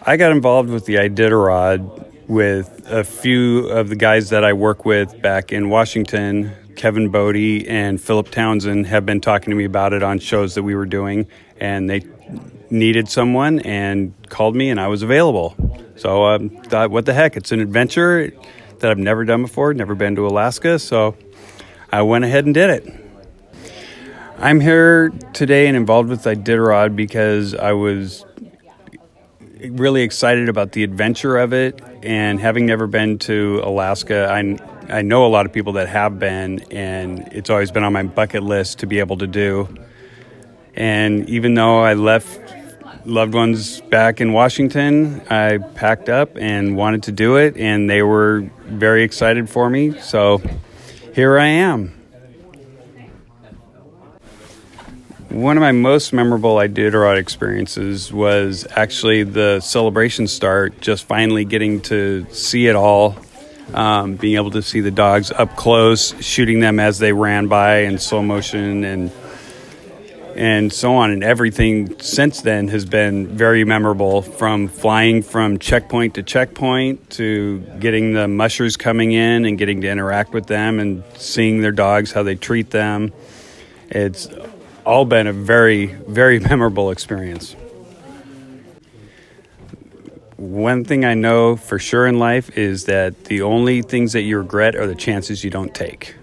I got involved with the Iditarod with a few of the guys that I work with back in Washington. Kevin Bodie and Philip Townsend have been talking to me about it on shows that we were doing, and they needed someone and called me, and I was available. So I thought, what the heck, it's an adventure that I've never done before, never been to Alaska, so I went ahead and did it. I'm here today and involved with Iditarod because I was really excited about the adventure of it, and having never been to Alaska, I know a lot of people that have been, and it's always been on my bucket list to be able to do. And even though I left loved ones back in Washington, I packed up and wanted to do it, and they were very excited for me, so here I am. One of my most memorable Iditarod experiences was actually the celebration start, just finally getting to see it all, being able to see the dogs up close, shooting them as they ran by in slow motion and so on. And everything since then has been very memorable, from flying from checkpoint to checkpoint to getting the mushers coming in and getting to interact with them and seeing their dogs, how they treat them. It's all been a very, very memorable experience. One thing I know for sure in life is that the only things that you regret are the chances you don't take.